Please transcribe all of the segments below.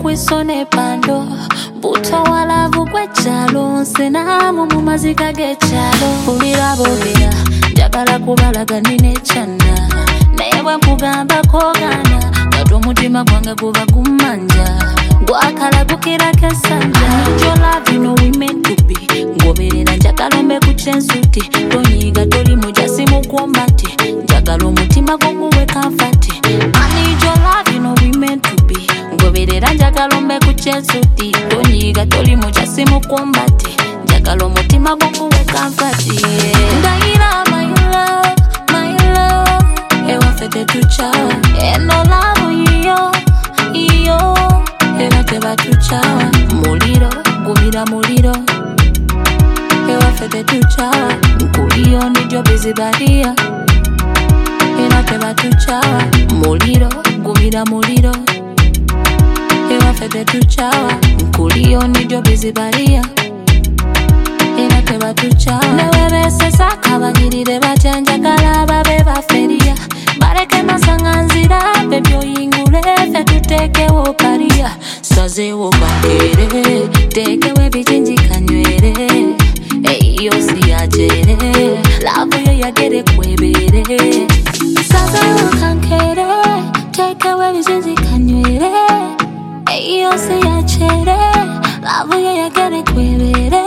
kwisone pando buto walavu kwechalo nsenamu mu mazika g'ekyalo bulira bogera njagala kubalaga nine chana naye bwe nkugambako gana kati omutima gwange guba gumanja gwakalagukira kesanja your love you know we meant to be ngoberera njagala mbe ku kyensuti tonyiga toli mujasi mu kumbati njagala omutima gwanguwe kamfati I need your love you know we meant to be ngoberera njagala mbe ku kyensuti tonyiga toli mujasi mu kumbati njagala omutima gwanguwe kamfati ndayira my love ewa fete tuchawa eno love iyo era teba tuchawa muliro gumira muliro ewa fete tuchawa nkuliyo nijo bizibaria era teba tuchawa muliro gumira muliro ewa fete tuchawa nkuliyo nijo bizibaria era teba tuchawa newebese sakabagirire bajanjagala babe baferia bareke masanganzira bebyo yingule fe tutekewo karia sazewo bakere tekewe bijinji kanywere eyo siyajere love yo yagere kwebere sazewo kankere tekewe bijinji kanywere eyo siyajere love yo yagere kwebere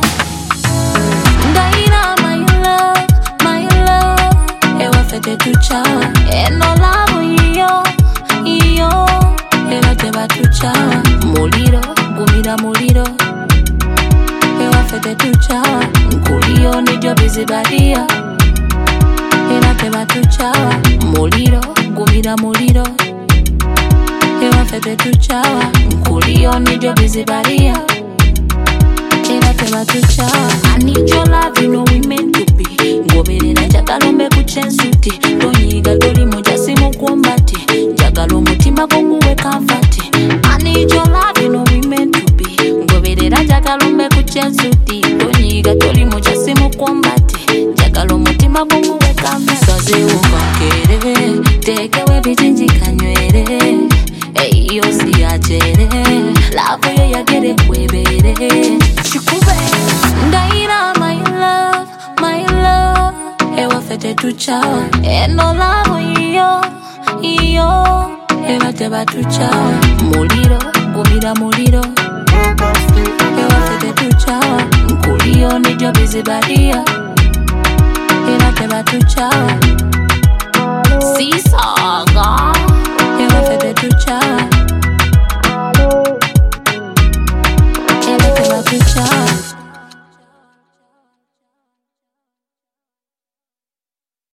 ndaira my love ewa fete tuchawa eno love iyo ewa teba tuchawa muliro gumira muliro ewa fete tuchawa nkuliyo nijo bizibaria ewa teba tuchawa muliro gumira muliro ewa fete tuchawa nkuliyo nijo bizibaria era teba tuchawa I need your love you know we meant to be ngoberera njagala mbe ku kyensuti tonyiga toli mujasi mu kumbati njagala omutima gwanguwe kamfati I need your love you know we meant to be ngoberera njagala mbe ku kyensuti tonyiga toli mujasi mu kumbati njagala omutima gwanguwe kamfati sazewo kakere tekewe bijinji kanywere eyo siyajere love yo yagere kwebere shikube ndaira my love ewa fete tuchawa eno love iyo ewa teba tuchawa muliro gumira muliro ewa fete tuchawa nkuliyo nijo bizibaria ewa teba tuchawa